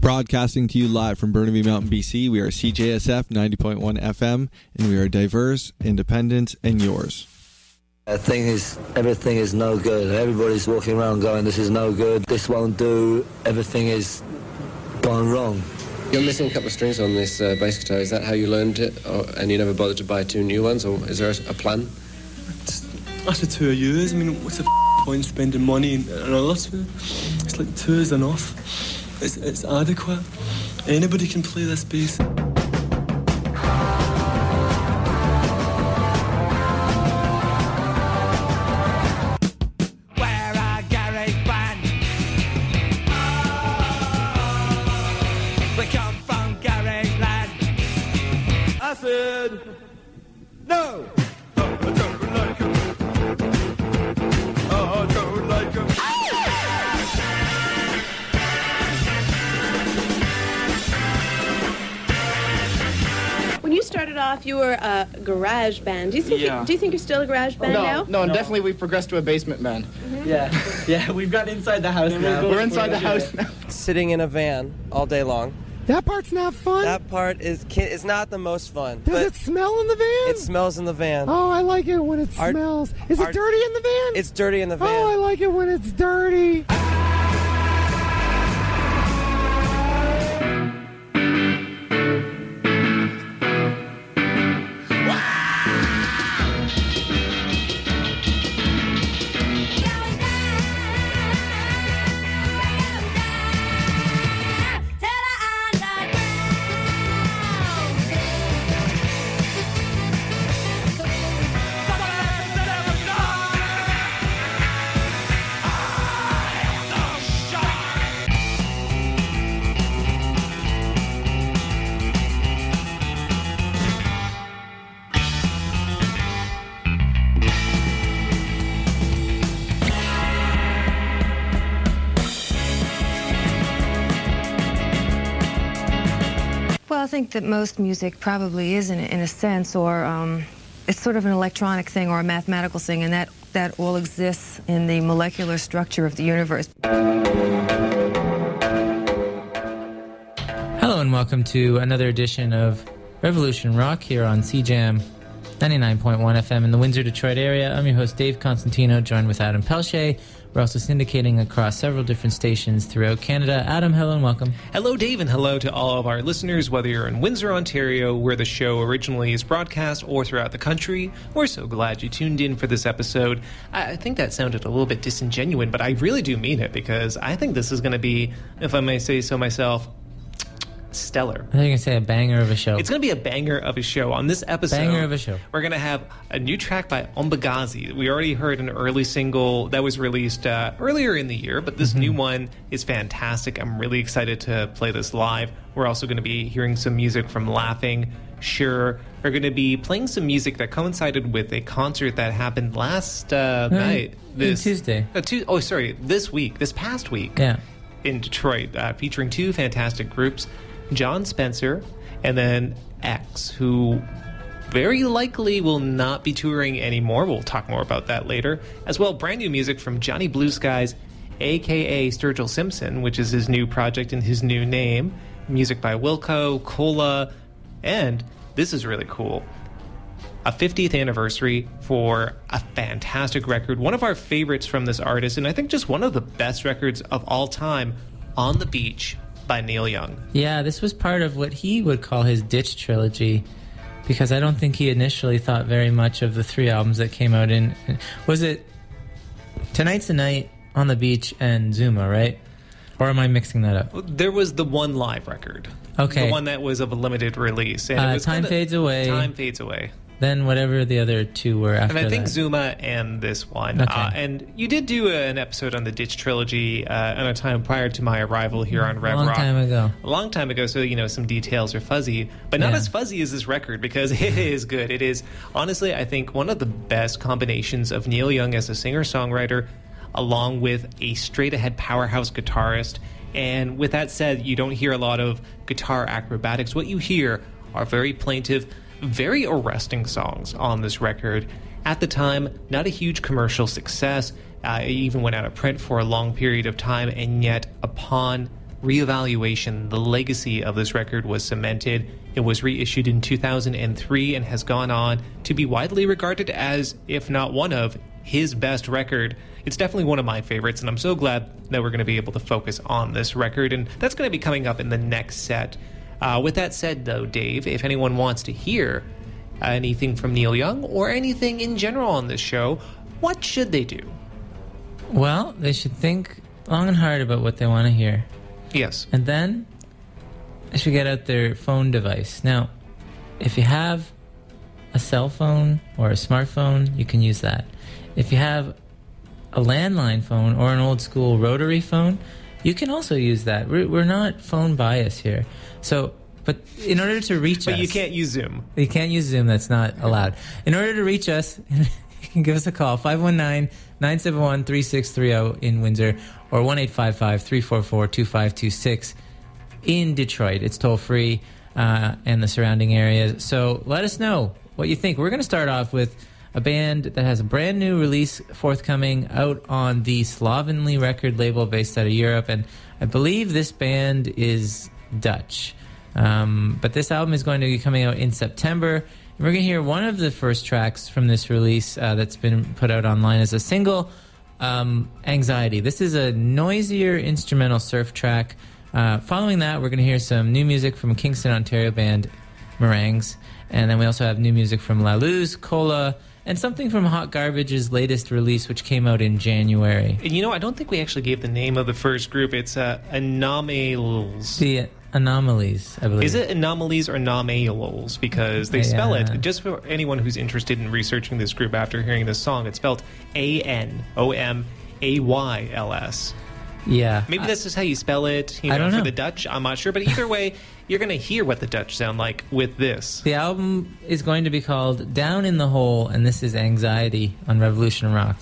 Broadcasting to you live from Burnaby Mountain, BC, we are CJSF 90.1 FM, and we are diverse, independent, and yours. The thing is, everything is no good. Everybody's walking around going, this is no good, this won't do, everything is gone wrong. You're missing a couple of strings on this bass guitar. Is that how you learned it? And you never bothered to buy 2 new ones? Or is there a plan? After 2 years, I mean, what's the point spending money and all that? It's like 2 is enough. It's adequate. Anybody can play this bass. No! Oh, I don't like him. Oh, I don't like him. When you started off, you were a garage band. Do you think you're still a garage band now? No, definitely we've progressed to a basement band. Mm-hmm. Yeah, we've got inside the house now. We're inside the house now. Sitting in a van all day long. That part's not fun. That part is not the most fun. Does it smell in the van? It smells in the van. Oh, I like it when it smells. Is it dirty in the van? It's dirty in the van. Oh, I like it when it's dirty. Well, I think that most music probably is in a sense, or it's sort of an electronic thing or a mathematical thing, and that all exists in the molecular structure of the universe. Hello and welcome to another edition of Revolution Rock here on CJAM 99.1 FM in the Windsor, Detroit area. I'm your host, Dave Constantino, joined with Adam Pelche. We're also syndicating across several different stations throughout Canada. Adam, hello and welcome. Hello, Dave, and hello to all of our listeners, whether you're in Windsor, Ontario, where the show originally is broadcast, or throughout the country. We're so glad you tuned in for this episode. I think that sounded a little bit disingenuous, but I really do mean it, because I think this is going to be, if I may say so myself, stellar. I think you're going to say a banger of a show. It's going to be a banger of a show. On this episode, banger of a show, we're going to have a new track by Ombagazi. We already heard an early single that was released earlier in the year, but this new one is fantastic. I'm really excited to play this live. We're also going to be hearing some music from Laughing. Sure. We're going to be playing some music that coincided with a concert that happened last night. Tuesday. This past week. Yeah. In Detroit, featuring 2 fantastic groups, John Spencer and then X, who very likely will not be touring anymore. We'll talk more about that later. As well, brand new music from Johnny Blue Skies, a.k.a. Sturgill Simpson, which is his new project and his new name. Music by Wilco, Cola, and this is really cool, a 50th anniversary for a fantastic record. One of our favorites from this artist, and I think just one of the best records of all time, On the Beach by Neil Young. Yeah, this was part of what he would call his Ditch trilogy, because I don't think he initially thought very much of the 3 albums that came out in... Was it Tonight's the Night, On the Beach, and Zuma, right? Or am I mixing that up? There was the one live record. Okay. The one that was of a limited release. And it was Time Fades Away. Time Fades Away. Then whatever the other 2 were after that. And I think Zuma and this one. Okay. And you did do an episode on the Ditch trilogy at a time prior to my arrival here on Rev Rock. A long time ago, so, some details are fuzzy. But not as fuzzy as this record, because it is good. It is, honestly, I think, one of the best combinations of Neil Young as a singer-songwriter, along with a straight-ahead powerhouse guitarist. And with that said, you don't hear a lot of guitar acrobatics. What you hear are very plaintive, very arresting songs on this record. At the time, not a huge commercial success. It even went out of print for a long period of time, and yet upon reevaluation, the legacy of this record was cemented. It was reissued in 2003 and has gone on to be widely regarded as, if not one of, his best record. It's definitely one of my favorites, and I'm so glad that we're going to be able to focus on this record, and that's going to be coming up in the next set. With that said, though, Dave, if anyone wants to hear anything from Neil Young or anything in general on this show, what should they do? Well, they should think long and hard about what they want to hear. Yes. And then they should get out their phone device. Now, if you have a cell phone or a smartphone, you can use that. If you have a landline phone or an old school rotary phone, you can also use that. We're not phone biased here. So, but in order to reach us... But you can't use Zoom. You can't use Zoom. That's not allowed. In order to reach us, you can give us a call, 519-971-3630 in Windsor or 1-855-344-2526 in Detroit. It's toll-free and the surrounding areas. So let us know what you think. We're going to start off with a band that has a brand new release forthcoming out on the Slovenly record label based out of Europe, and I believe this band is Dutch. But this album is going to be coming out in September. And we're going to hear one of the first tracks from this release that's been put out online as a single, Anxiety. This is a noisier instrumental surf track. Following that, we're going to hear some new music from Kingston, Ontario band Meringues. And then we also have new music from La Luz, Cola, and something from Hot Garbage's latest release, which came out in January. And I don't think we actually gave the name of the first group. It's Anomalies. The Anomalies, I believe. Is it Anomalies or Anomalies? Because they spell it, just for anyone who's interested in researching this group after hearing this song, it's spelled Anomayls. Yeah. Maybe that's just how you spell it, I don't know. for the Dutch. I'm not sure. But either way, you're going to hear what the Dutch sound like with this. The album is going to be called Down in the Hole, and this is Anxiety on Revolution Rock.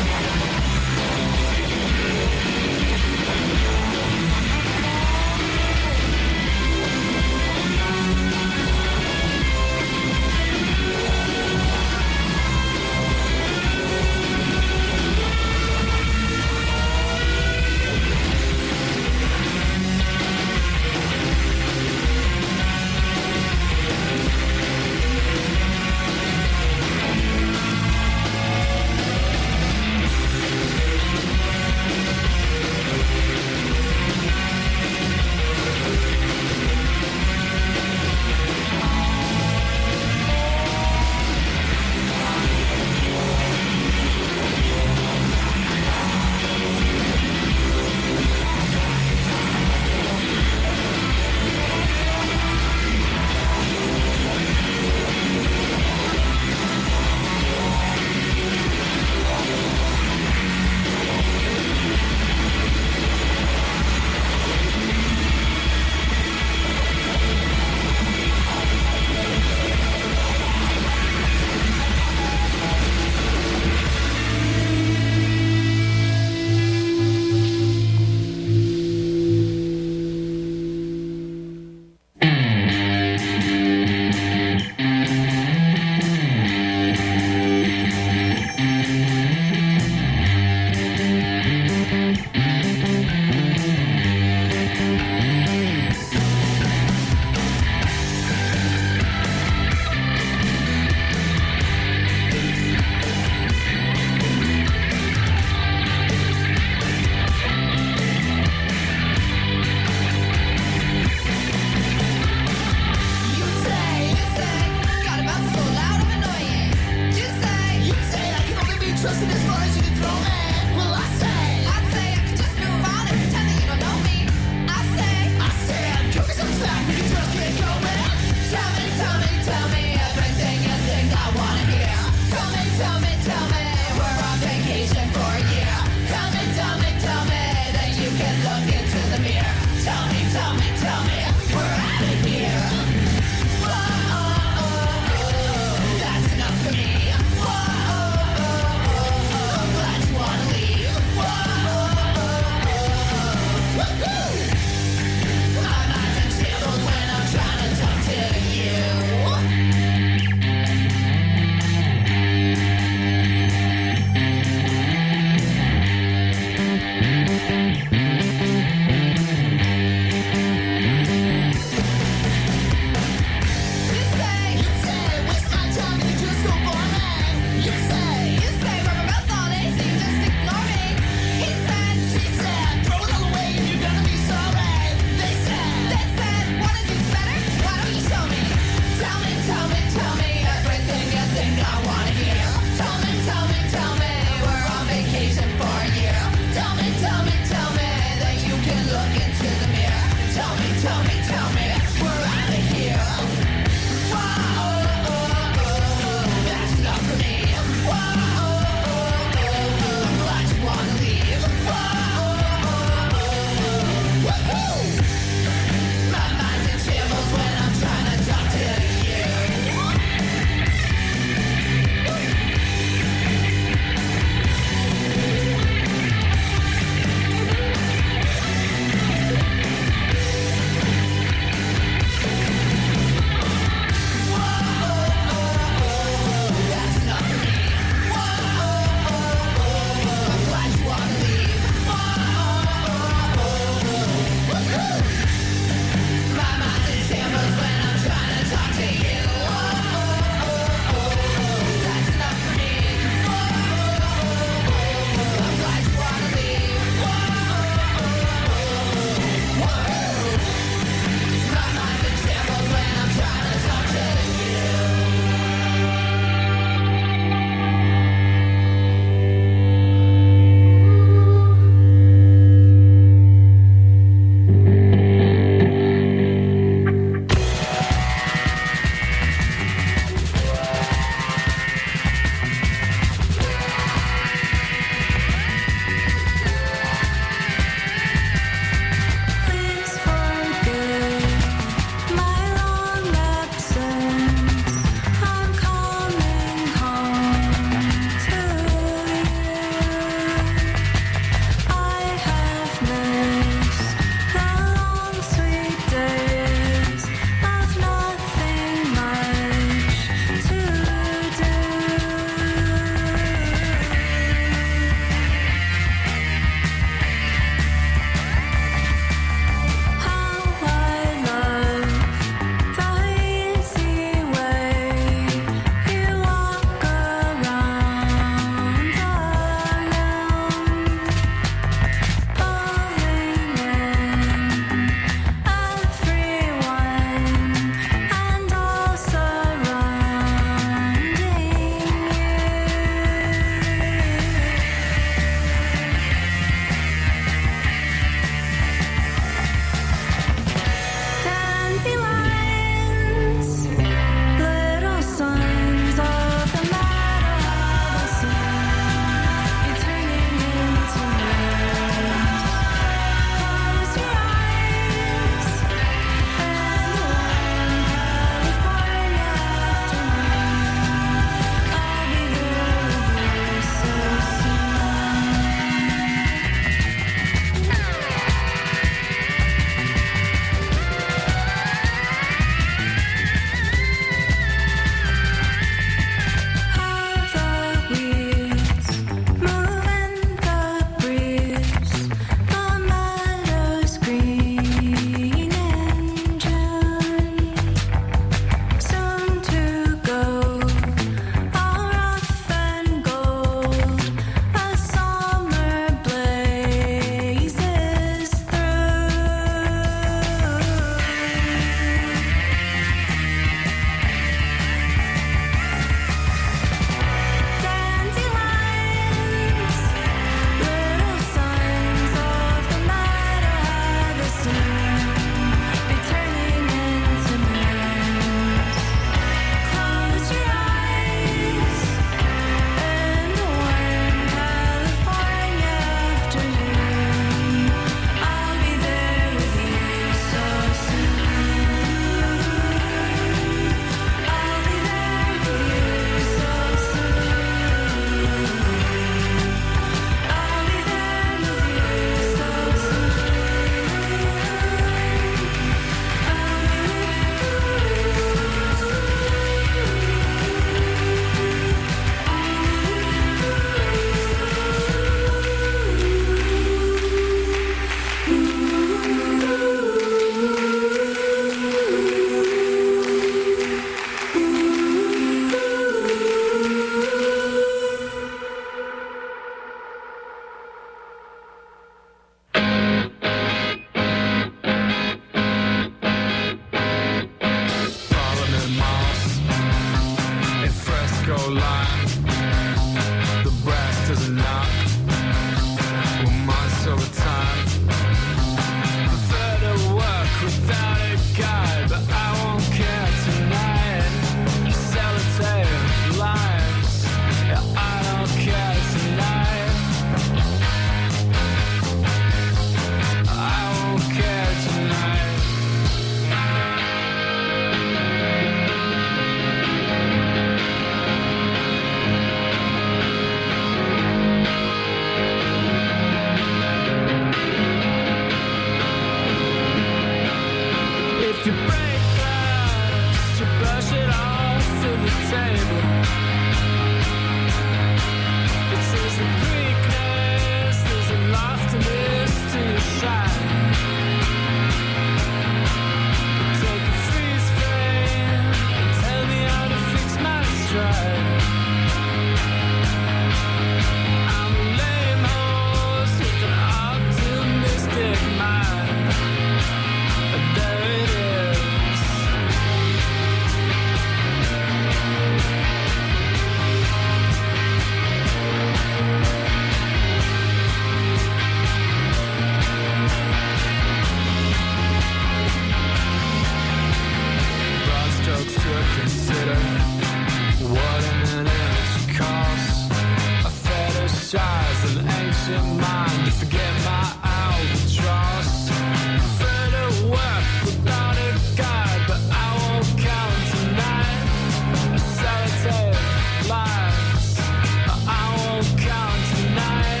franchise, an ancient mind to forget my albatross. Further work without a guide, but I won't count tonight. Solitary lies, I won't count tonight.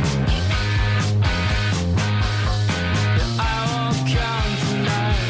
I won't count tonight.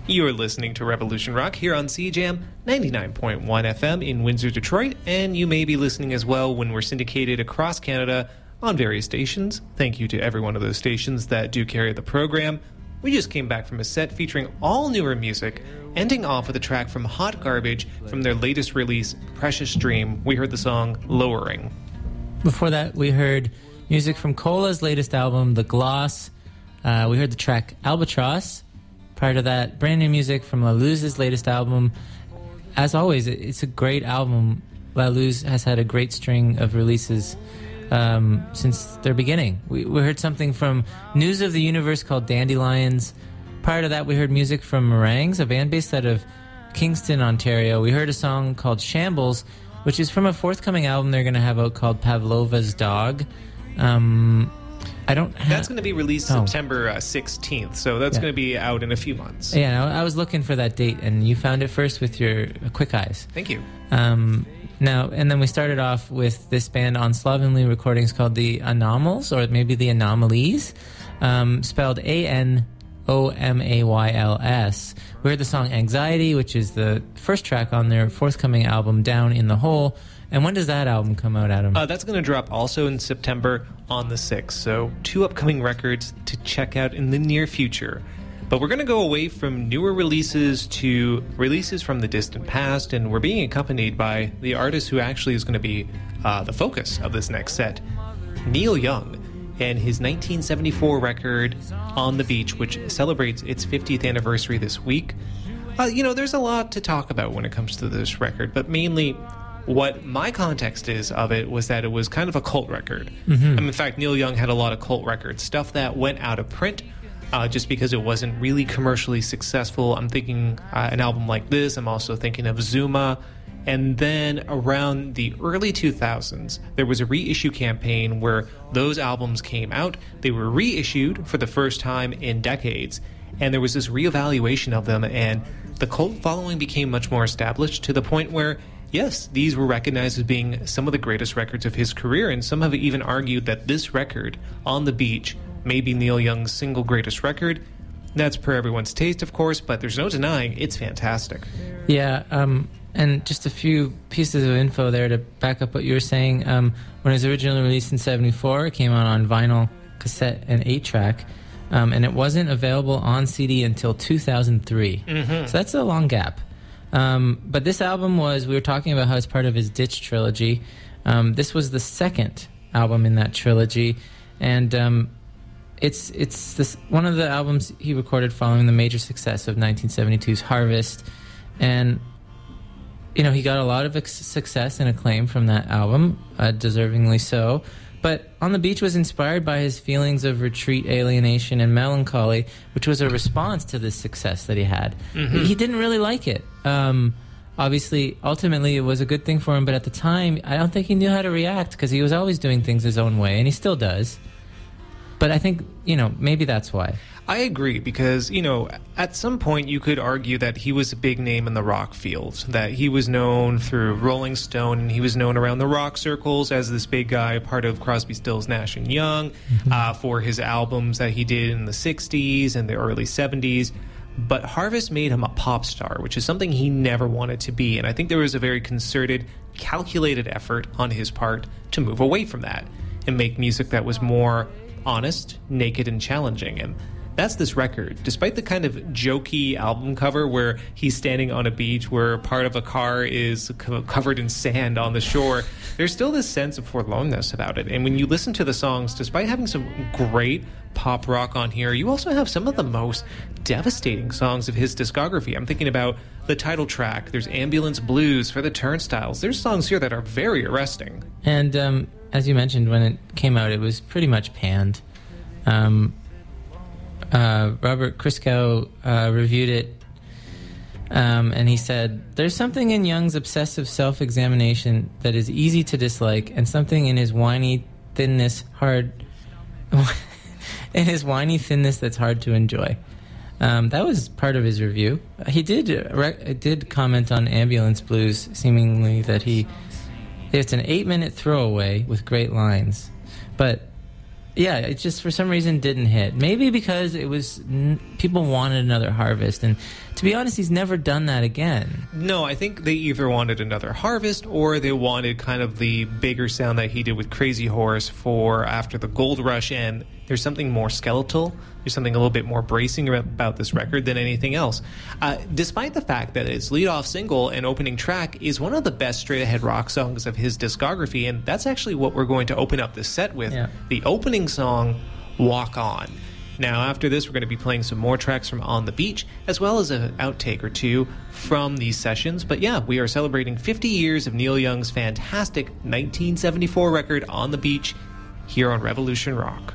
You're listening to Revolution Rock here on CJAM 99.1 FM in Windsor, Detroit, and you may be listening as well when we're syndicated across Canada on various stations. Thank you to every one of those stations that do carry the program. We just came back from a set featuring all newer music, ending off with a track from Hot Garbage from their latest release, Precious Dream. We heard the song Lowering. Before that, we heard music from Cola's latest album, The Gloss. We heard the track Albatross. Prior to that, brand new music from La Luz's latest album. As always, it's a great album. La Luz has had a great string of releases since their beginning. We heard something from News of the Universe called Dandelions. Prior to that, we heard music from Meringues, a band based out of Kingston, Ontario. We heard a song called Shambles, which is from a forthcoming album they're going to have out called Pavlova's Dog. That's going to be released September 16th, so that's going to be out in a few months. Yeah, I was looking for that date, and you found it first with your quick eyes. Thank you. Now, and then we started off with this band on Slovenly Recordings called the Anomals, or maybe the Anomalies, spelled Anomayls. We heard the song Anxiety, which is the first track on their forthcoming album, Down in the Hole. And when does that album come out, Adam? That's going to drop also in September on the 6th. So 2 upcoming records to check out in the near future. But we're going to go away from newer releases to releases from the distant past, and we're being accompanied by the artist who actually is going to be the focus of this next set, Neil Young, and his 1974 record, On the Beach, which celebrates its 50th anniversary this week. There's a lot to talk about when it comes to this record, but mainly what my context is of it was that it was kind of a cult record. Mm-hmm. In fact, Neil Young had a lot of cult records, stuff that went out of print just because it wasn't really commercially successful. I'm thinking an album like this. I'm also thinking of Zuma. And then around the early 2000s, there was a reissue campaign where those albums came out. They were reissued for the first time in decades. And there was this reevaluation of them, and the cult following became much more established to the point where, yes, these were recognized as being some of the greatest records of his career, and some have even argued that this record, On the Beach, may be Neil Young's single greatest record. That's per everyone's taste, of course, but there's no denying it's fantastic. Yeah, and just a few pieces of info there to back up what you were saying. When it was originally released in 74, it came out on vinyl, cassette, and 8-track, and it wasn't available on CD until 2003. Mm-hmm. So that's a long gap. But this album we were talking about how it's part of his Ditch trilogy. This was the second album in that trilogy, and it's this one of the albums he recorded following the major success of 1972's Harvest. And he got a lot of success and acclaim from that album, deservingly so. But On the Beach was inspired by his feelings of retreat, alienation, and melancholy, which was a response to this success that he had. Mm-hmm. He didn't really like it. Obviously, ultimately, it was a good thing for him, but at the time, I don't think he knew how to react, because he was always doing things his own way, and he still does. But I think, maybe that's why. I agree, because, at some point you could argue that he was a big name in the rock field, that he was known through Rolling Stone, and he was known around the rock circles as this big guy, part of Crosby, Stills, Nash & Young, for his albums that he did in the 60s and the early 70s. But Harvest made him a pop star, which is something he never wanted to be, and I think there was a very concerted, calculated effort on his part to move away from that and make music that was more honest, naked, and challenging. And that's this record. Despite the kind of jokey album cover where he's standing on a beach where part of a car is covered in sand on the shore, there's still this sense of forlornness about it. And when you listen to the songs, despite having some great pop rock on here, you also have some of the most devastating songs of his discography. I'm thinking about the title track. There's Ambulance Blues for the Turnstiles. There's songs here that are very arresting. And as you mentioned, when it came out, it was pretty much panned. Robert Christgau reviewed it, and he said, "There's something in Young's obsessive self-examination that is easy to dislike, and something in his whiny thinness that's hard to enjoy." That was part of his review. He did comment on Ambulance Blues, seemingly that it's an 8-minute throwaway with great lines, but Yeah, it just for some reason didn't hit. Maybe because it was people wanted another Harvest, and to be honest, he's never done that again. No, I think they either wanted another Harvest or they wanted kind of the bigger sound that he did with Crazy Horse for after the Gold Rush, and there's something more skeletal. There's something a little bit more bracing about this record than anything else. Despite the fact that its lead-off single and opening track is one of the best straight-ahead rock songs of his discography, and that's actually what we're going to open up this set with. Yeah. The opening song, Walk On. Now, after this, we're going to be playing some more tracks from On the Beach, as well as an outtake or two from these sessions. But yeah, we are celebrating 50 years of Neil Young's fantastic 1974 record, On the Beach, here on Revolution Rock.